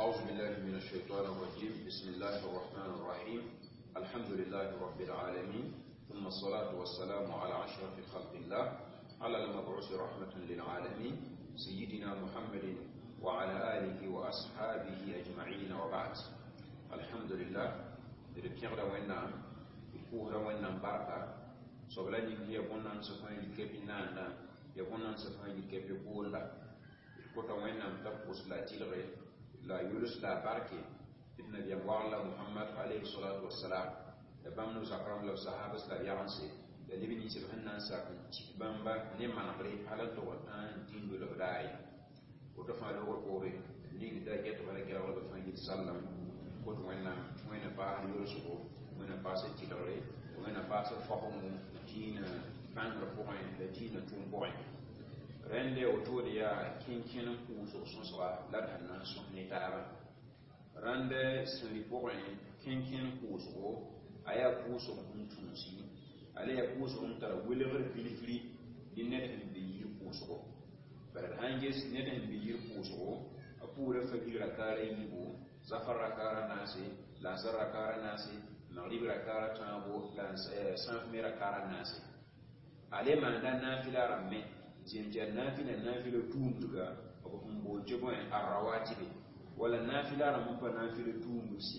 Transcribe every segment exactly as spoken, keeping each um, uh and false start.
أعوذ بالله من الشيطان الرجيم. بسم الله الرحمن الرحيم. الحمد لله رب العالمين، ثم الصلاة والسلام على أشرف خلق الله، على المبعوث رحمة للعالمين سيدنا محمد وعلى آله وأصحابه أجمعين، وبعد. الحمد لله لركيغ وينا يكوه وينا باركة سبلاني يبونا سفاي الكبينانا يبونا سفاي الكبيبولا كوتا وينا تبوس لا تيلغي لا يولس لا باركي ابن نبي الله محمد عليه الصلاة والسلام بامنو زكرام لو صحابة لا يانسي لبني سبحانه ساكن بامبا نيمان بري على تو ان دين دو داي وتفعل وقوري نيغ دا جيت ولا كلا ولا فانجي سلام كوت وينا وينا با يولسو وينا با سيتيلوري وينا با سفهم دين بانغ بوين دين تون بوين rende autour ya kinkin kuso son swa la dana son netara rande suri poin kinkin kuso aya kuso kuntunsi ale ya kuso untara welever filifili dinnet bi yir kuso bar hanges neten bi yir kuso apura fakira kare yibo zafara kara nasi la zara kara nasi maghrib kara tabo la sanf mera kara nasi ale manda nafila ramme jimjar nafila nafila tumtuga ko humbo jobo en arrawatibe wala nafila ramu pa nafila tumusi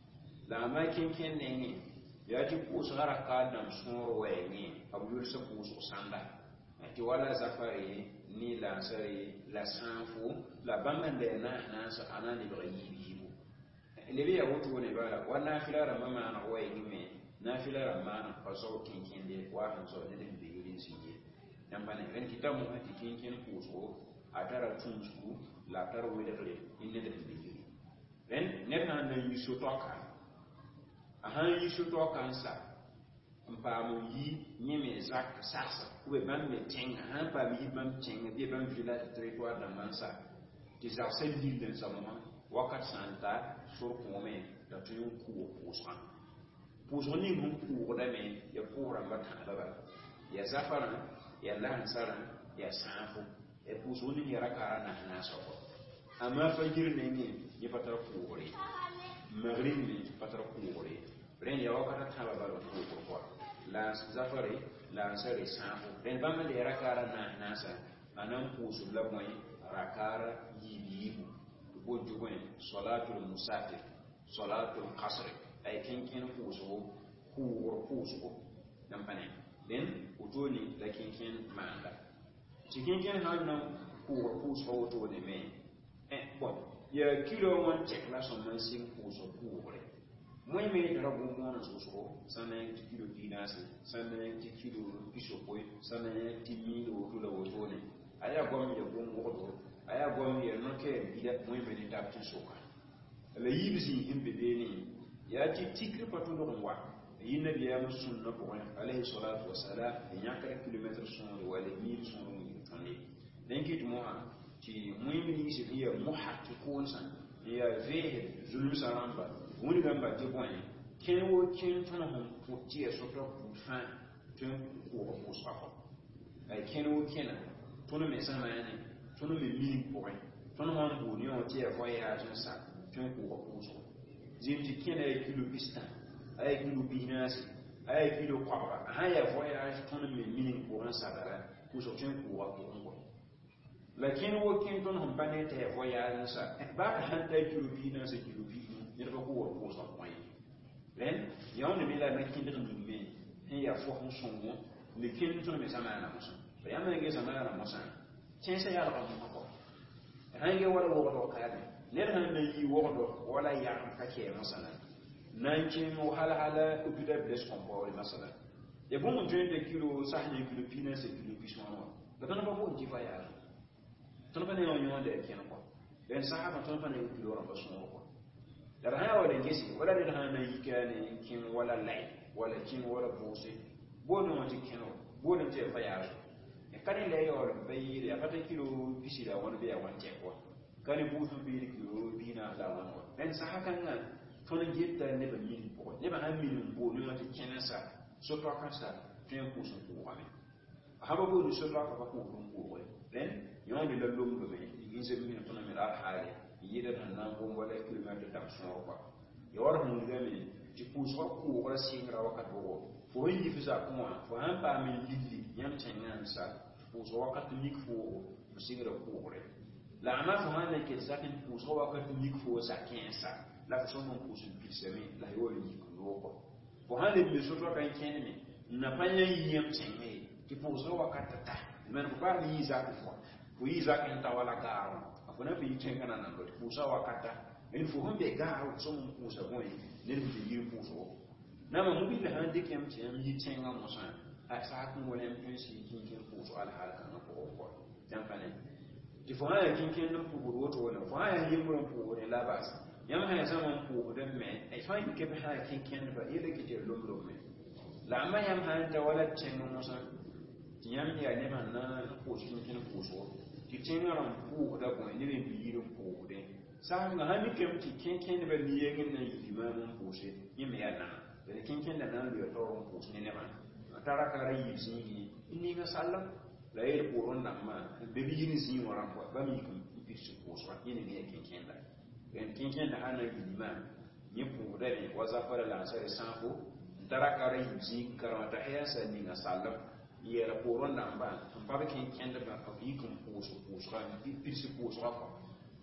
la ma ken ken ne ya ti ko sara ka dam soro wenye abul sa ko so sanda ti wala zafari ni la sari la sanfu la bamande na na sa anani bi yibu lebe ya wuto ne bala wa nafila ramu ma na wenye me nafila ramu na pa so ken ken de wa han so ne de yirin siye yambane ren kitamu hati kinkin kuso atara tunsu la tara wedere inne de bigiri ren nena na yiso toka aha yiso toka nsa mpa mo yi nyeme zak sasa ube ban me tenga ha pa mi ban tenga bi ban vila territoire da mansa ti za sel dil den sama wakat santa sur kome da tuyun ku kusa puso ni mun ku da me ya pura mata da ya zafara ya lansara ya safu e pusuni ni rakara na naso amma fajir ne ne ni patar kuure maghrib ne patar kuure ren ya wakata tala balo ko ko la zafari la sare safu ren bama de rakara na nasa anan pusu la moy rakara yibibu ko jugoy salatul musafir salatul qasr ay kinkin pusu kuur pusu dan panen den utoni la kinkin manda cikinkin hannu ko ko so to ne me eh bon ya kilo won check la so man sin ko so ko re moy me da rabu mo na so so sanen kilo dinasi sanen kilo biso boy sanen timi do to la woto ne aya gom ya gom wodo aya gom ya no ke bida moy me ni tap ci soka la yibisi himbe be ni ya ci tikri patu do wa yinna biya sunna ko alayhi salatu wassalam yakara kilometer sunna wala mil sunna ni tande den kit mo ha ti muhimmi ni shi ya muhaqqiqun san ya ve zulum saramba woni gamba je bon ken wo ken tana hon ko ti so to ku fan tun ko ko so ko ay ken wo ken tunu me sama yani tunu me mi ko tunu hon bu ni on ti e voyage sa tun ko ko so jimti ken ay kilo pistan ay kilo binasi ay kilo kwabra haya voyage ton me minin ko ran sadara ko so chen ko wa ko ngo lakin wo kin ton hon banete voyage sa ba ka hanta kilo binasi kilo bin ne ba ko ko so point len yon ne mila na kin de me he ya fo hon songo le kin ton me sama na muso ya me ge sama na muso chen se ya la ko ko hange wala wo do ka ne han ne yi wo do wala ya ka ke musana nankin wahala hala ubida bless compore masala e bon mo de kilo sahni kilo pina se kilo pismo da tan ba ko ji fa ya tan ba ne no nyon de ken ko den sahaba tan ba ne kilo ran ba so ko da ha wala gesi wala de ha na yikane kin wala lay wala kin wala bose bo no mo ti ken bo no te fa ya e kan le yo bayire ya fata kilo pisira wona be ya wante ko kan bu su bi kilo pina da wona den sahakan nan tona jetta ne ba mili po ne ba han mili bo ne ma te kenasa so to akasa ten ko so ko wa me ha ba bo ni so to akaba ko ko ko we then yon de lolum do me yin se mi tona me la hale yida nan nan ko wala kilomètre dam son ba ya war mun gami ti pouso ko wala singra wakat bo fo yi fi sa ko fo han pa min lilli yam tengan sa pouso wakat mik fo mo singra ko re la ma fo han ke sakin pouso wakat mik fo sa kensa la fo mon pouso pisemi la yo yi ko ko fo han le bi so to kan kenni na panya yi yam tengai ti pouso wakat ta men ko ba ni za ko fo fo yi za kan ta wala ga akona bi tengana nan ko pouso wakata il faut on be ga so mon pouso bon ne bi yi pouso na ma mu bi la hande kem ti am yi tenga mo san a sa ko wala en si kin kin pouso al hal kan ko ko dan fane ti fo ha kin kin no pouso woto wala fo ha yi mo pouso ne la bas yam ha sa mon pouso de me e fa yi ke ha kin kin ba ile ke te lom lom me la ma yam ha ta wala tenga mo san ti yam ya ne man na pouso kin kin pouso ti tenga ran pouso da ko ne bi yi pouso de sa nga ha mi kem ti kin kin ba ni yegin na yi ma mon pouso yi me ya na da kin kin da nan biyo to pouso ne ne ma tara kara yi zingi inni ga sallam la yel poron nan ma be bi yin zingi waran ko ba mi kum bi su pouso yin ne kin kin da en kin kin da ana yi ma ni pouso da ne waza fara la sai sanko tara kara yi zingi karanta ya sa ni ga sallam yela poron nan ba ba ba kin kin da ba ko yi kum pouso pouso bi bi su pouso ko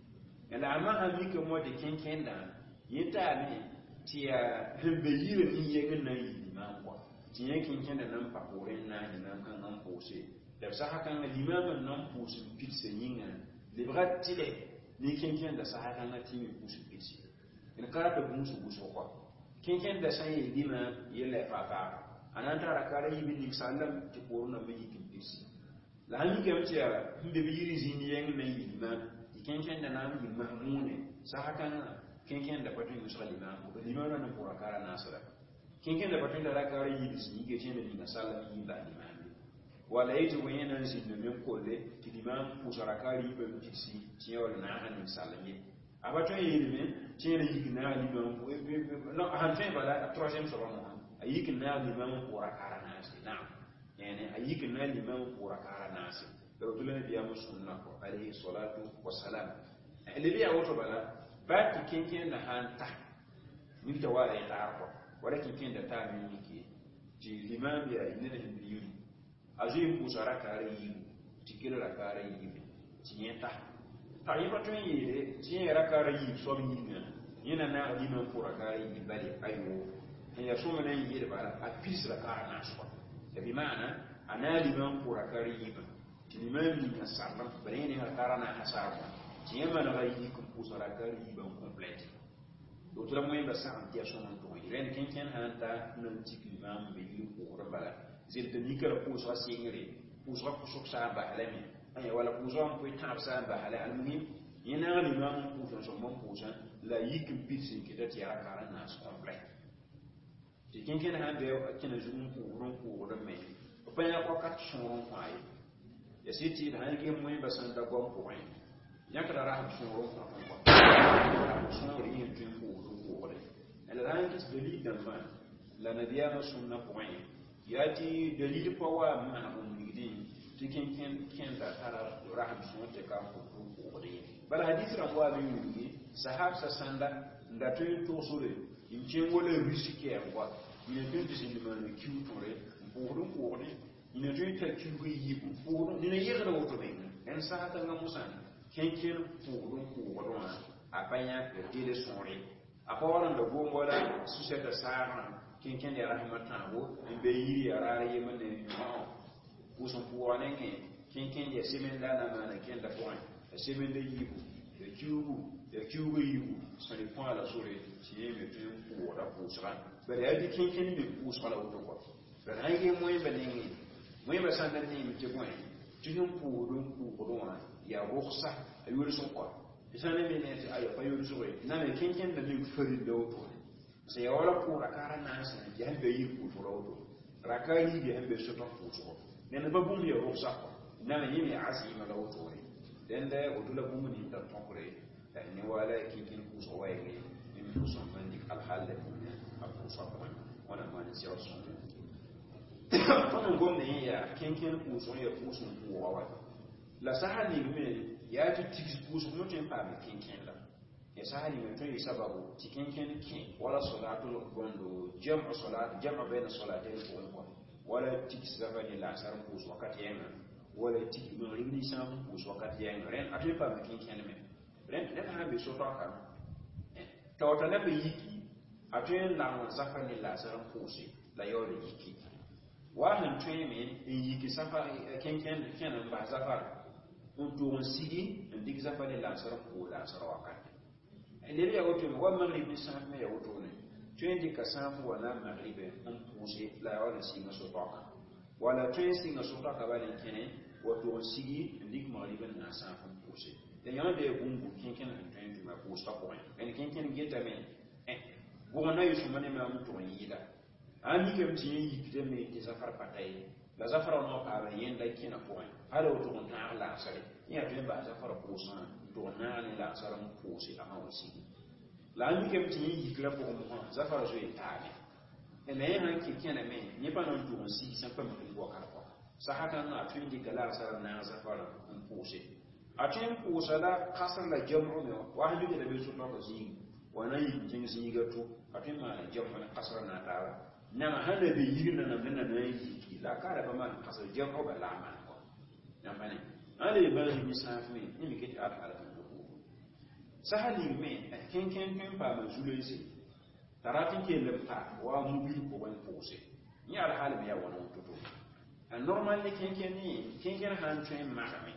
ela ma ha mi ko mo de kin kin da yita ne ti ya be yire ni yegin na yi ma ko ti yen kin kin da nan pa ko ren na ni nan kan nan pose da sa hakan na limamin nan pose pitse yinga le brat tile ni kin kin da sa hakan na ti mi pose pitse in kara da musu guso ko kin kin da san yi lima yele fa fa anan tara kare yi bin sallam ti ko na mi kin pitse la mi ke mti ya be bi yiri zini yen na yi ma kin kin da nan yi mahmune sa hakan kin kin da patun musulma ko limamin nan ko kara nasara kin kin da batun da rakare yi bisi yake ce da dinga sallah yi da imami wala yaji wayana shi da men kolle ki imam ku sarakari yi ban kisi ce wala na hanin sallah yi abatun yi ne ce ne yi na imam no han fe bala troisième soron ayi kin na imam ko rakara na shi na yani ayi kin na imam ko rakara na shi da dole biya musunna ko alayhi salatu wassalam alibiya wato bala ba ki kin kin da hanta ni ta wala ya ta ko walakin kin da ta min yake ji limam ya ina da biyu azim ku sara kare yi tikira la kare yi tienta ta yi batun yi ji ya kare yi so mi ne yana na limam ku kare yi bali ayo ya so mana yi da bara a pisra kare na so da bi ma'ana ana limam ku kare yi ba limam ni na sarra bare ne ha kare na hasaba ji ya mana ga yi ku sara kare yi ban complete do tura moyen ba sa antia so non to ren ken ken hanta non tikimam be yi ko rabala zil de nikara ko so singre ko so ko so sa ba halami ay wala ko so ko ta sa ba hala almuhim yana ni mam ko so mon ko san la yikim pitsi ke da tiara kara na so complet ti ken ken hande ken zum ko ron ko ro me ba ya ko ka shon ko ay ya siti da hanke moyen ba san da gom ko ay yakara rahab shon ro ko ko shon ri yin tin الآن دليل دمان لا نديا سنة قوين يأتي دليل قوى من المؤمنين تكين كن كن ذا ترى رحم سنة كام قوين بل حديث رموا بيني سحاب سسندا نdatun tosore inchen wole risiki engwa ine tun disin man kiu tore bodu bodu ine tun ta kiu yibu bodu ine yegra woto be en sa ta ngamusan ken ken bodu bodu apanya de tele sonre apawaran da gongola su sai da sa'an kinkin da rahmatan go in be yiri arare yemen ne ma kusan puwane ne kinkin ya semen da na na ken da point da semen da yibu da kiubu da kiubu yibu sai point la sore ci yeme tun ko da kusran bare ya di kinkin ne kusala wato ko da hange moy ba ne moy ba san da ne mi ke point tun ko don ko don ya rukhsa ayyul sun ko isane mene ti ayo fa yuru suwe na me kenken da mi fari da wato sai ya wala ko rakara na san ya be yi ku furo wato rakari bi hambe so to ku so ne na babum ya rufsa ko na me yimi azima da wato ne dan da wato la bum ni da to kure da ne wala kenken ku so waye ne in ku so man dik al hal da ne abu so ko wana ma ne sai so to gomne ya kenken ku so ya ku so ku wawa la sahali me ya ti tix pus mo tin pa me kin kin la ya sahali me to yi sababu tikin kin kin wala salatu gondo jam'u salat jam'u bayna salatayn ko ko wala tix zafani la sar pus wakati yana wala tix no rimni sam pus wakati yana ren atu pa me kin kin me ren ren ha be so to ka to to na be yiki atu la zafani la sar pus la yo le yiki wa han treme in yiki safa ken ken ken ba zafar on to on sigi en dig zafar la sar ko la sar wakati ndiri ya woto wa maghrib ni sa me ya woto ne twendi ka safu wala maghrib on pousse la wala singa so toka wala twen singa so toka bale kene woto on sigi dig maghrib na safu pousse de yana de bungu ken ken en twendi ma pousse ta ko en ken ken geta me eh bo na yusu mane ma muto yida ani kem ti yi kide me te safar patay la safar no ka ba yenda kina ko ala woto on na la sare ya twen ba safar pousse to na ni la sare mo pousse la ma aussi la ani kem ti yi kila ko mo safar zo itabe e me han ki kena me ni pa non to si san pa mo ko ka ko sa haka na twen di kala sare na safar mo pousse a twen pousse la kasar la jam'u me wa hadu da be so to zi wa na yi jin si ga to a twen ma jam'u na kasar na tara na hada be yigina na na na yi la kara ba man kasar jam'u ba la man ko na bane ale ba ni safi ni mi kiti ala ala ko sahali me ken ken ken pa ma zulezi taratin ke lemta wa mubil ko wan pose ni ala hal me ya wona tutu an normal ni ken ken ni ken ken han train ma me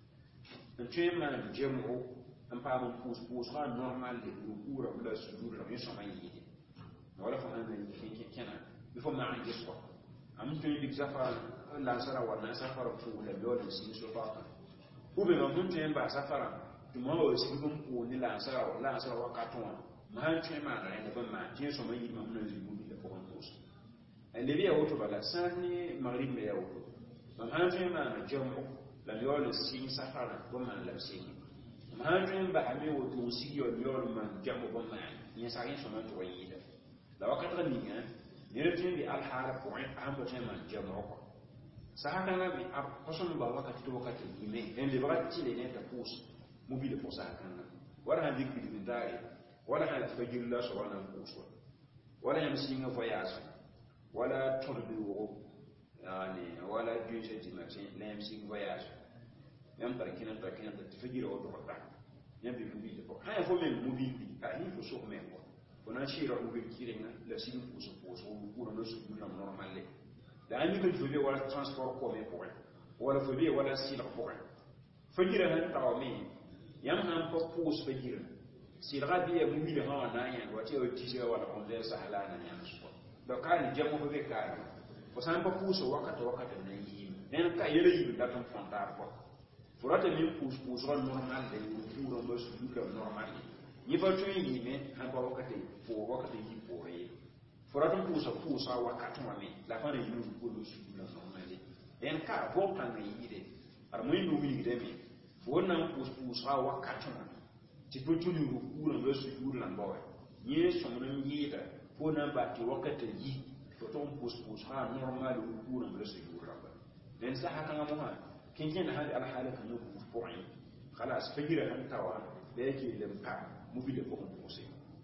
en train ma jemo an pa mo pose pose ha normal de rukura bla sujud la ni so man yi wala fa an ken ken kana before ma an jeswa am to yi zafa la sara wa na safara fu la dole sin so ba ube ma mun tun ba safara tuma o sin kun ko ni la sara wa la sara wa ka ton ma han tun ma na ne ba ma tin so ma yi ma mun zi bu da ko ko so ande biya woto bala sani maghrib me ya woto ma han tun ma na jamu la dole sin safara ko ma la sin ma han tun ba ame woto si yo yo ma jamu ko ma ni sa yin so ma to yi da la wakata ni ga ne tun bi al hala ko an ba tun ma jamu ko sahaka na bi a poson ba wakati to wakati ime en le wakati le ne ta pus mobile pour sahaka na wala ha dik bi dare wala ha fajil la so wala pus wala ha singa voyage wala torbi wo yani wala juge di matin nem sing voyage même par kina par kina ta fajil o to ta nem bi mobile ko ha fo men mobile bi ka ni fo so men ko ona shira mobile kirenga la sing pus pus o ko no so na normal da an yi kan fobe wala transport ko me ko wala fobe wala sila ko fajira han tawmi yam han ko pus fajira sila bi mu bi ha na yan wati o tije wala ko le sahala na yan so do kan jamu fobe ka ko san ko pus wakati wakati na yi den ka yele yi da ton fontar ko furata mi pus pus ron normal de ku ro mo su du normal ni fa to yi me han ko wakati fo wakati yi pore furatum pusa pusa wakati wame la fana yinu ko do su la normali en ka volta na yide ar moy no wi demi wonna pus pusa wakati wame ti potuli ru kura do su kura la mbawe ye so mon yida fo na ba ti wakati yi fotom pus pusa normali ru kura do su kura ba den sa haka ngamo ha kin kin hali al halaka no ku fu'in khalas fajira han tawa da yake lemka mu bi da ko puse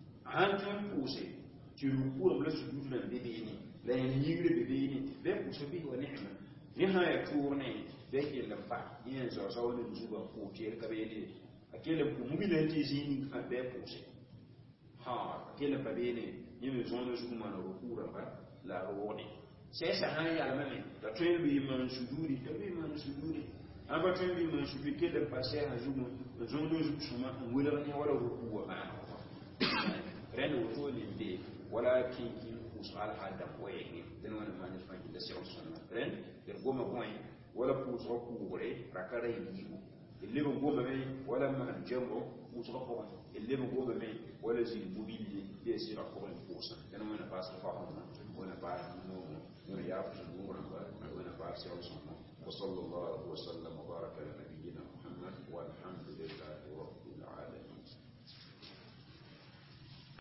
an tun puse tu ruku le sujud na bebe ni la yigre bebe ni be ku so bi wa ni'ma ni ha ya tourne be ke la fa yin so so le zuba ko ke ka be ni akele ku mu bi le ti zini fa be ku se ha akele ba be ni ni me zo le zuba na ruku ra ba la roni sai sa ha ya la mame da tren bi man sujudi da bi man sujudi aba tren bi man sujudi ke le passer ha zuba zo le zuba suma wala ni wala ruku wa ba ren wo to be ولكن وصال هذا وين دون ما نفهم ده سيرو سنة رن يرجوم كوين ولا بوز ركوب وري ركارة يجيبه اللي بقوم به ولا ما جنبه بوز ركوب اللي بقوم به ولا زي موبيل يصير ركوب الفوسة كنا ما نباس فاهمنا ولا بعد إنه نرياف الأمور ولا بعد سيرو سنة وصلى الله وسلم وبارك على نبينا محمد والحمد لله رب